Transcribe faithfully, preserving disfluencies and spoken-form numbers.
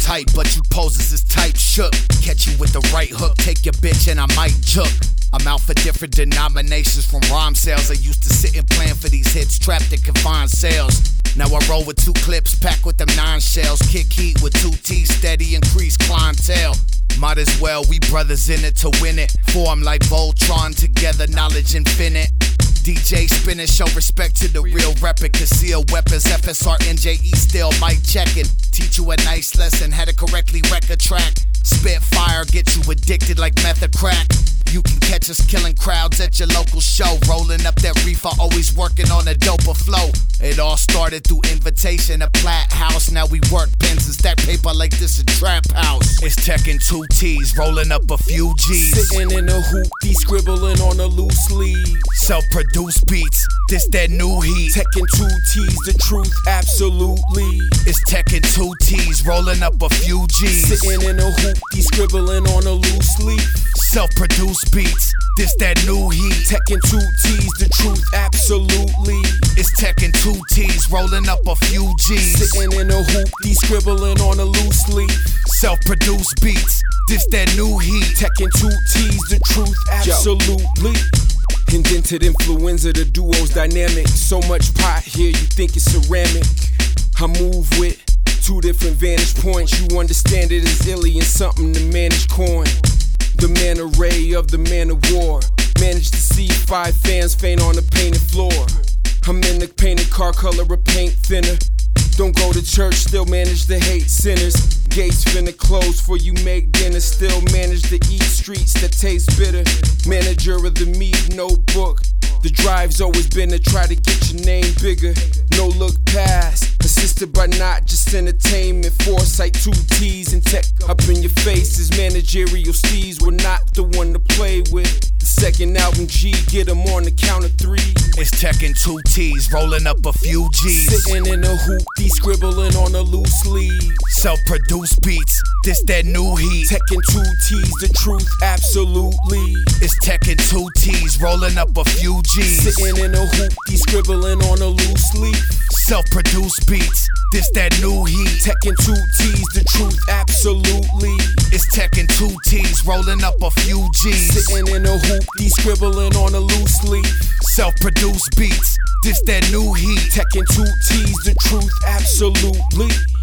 tight, but you poses is tight shook. Catch you with the right hook, take your bitch and I might jook. I'm out for different denominations from rhyme sales. I used to sit and plan for these hits, trapped in confined cells. Now I roll with two clips, packed with them nine shells. Kick heat with two T's, steady increase clientele. Might as well, we brothers in it to win it. Form like Voltron, together knowledge infinite. D J spinning, show respect to the real rapper. Conceal weapons, F S R, N J E still mic checking. Teach you a nice lesson, how to correctly wreck a track. Spit fire, get you addicted like meth or crack. You can catch us killing crowds at your local show. Rolling up that reefer, always working on a doper flow. It all started through invitation at Platt House. Now we work pens and stack paper like this a trap house. It's Tech and two T's, rolling up a few G's. Sitting in a hoopty, scribbling on a loose leaf. Self-produced beats, this that new heat. Tech and two T's, the truth, absolutely. It's Tech and two T's, rolling up a few G's. Sitting in a hoopty, scribbling on a loose leaf. Self-produced beats, this that new heat. Tech and two T's, the truth, absolutely. It's Tech and two T's, rolling up a few G's. Sitting in a hoopty, scribbling on a loose leaf. Self-produced beats, this that new heat. Tech and two T's, the truth, absolutely. Indented influenza, the duo's dynamic. So much pot here, you think it's ceramic. I move with two different vantage points. You understand it as alien, something to manage coin. The man array of the man of war. Managed to see five fans faint on the painted floor. I'm in the painted car color of paint thinner. Don't go to church, still manage to hate sinners. Gates finna close for you make dinner. Still manage to eat streets that taste bitter. Manager of the meat notebook. The drive's always been to try to get your name bigger. No look past, assisted by not just entertainment. Foresight, two T's and tech up in your faces. Managerial steeds were not the one to play with. The second album G, get them on the count of three. It's Tech and two T's, rolling up a few G's. Sitting in a hoopty, scribbling on a loose leaf. Self-produced beats, this that new heat. Tech and two T's, the truth, absolutely. It's Tech and two T's, rolling up a few G's. Sitting in a hoopty, scribbling on a loose leaf. Self-produced beats, this that new heat. Tech and two T's, the truth, absolutely. It's Tech and two T's, rolling up a few G's. Sitting in a hoopty, scribbling on a loose leaf. Self-produced beats, this that new heat. Tech and two T's, the truth, absolutely.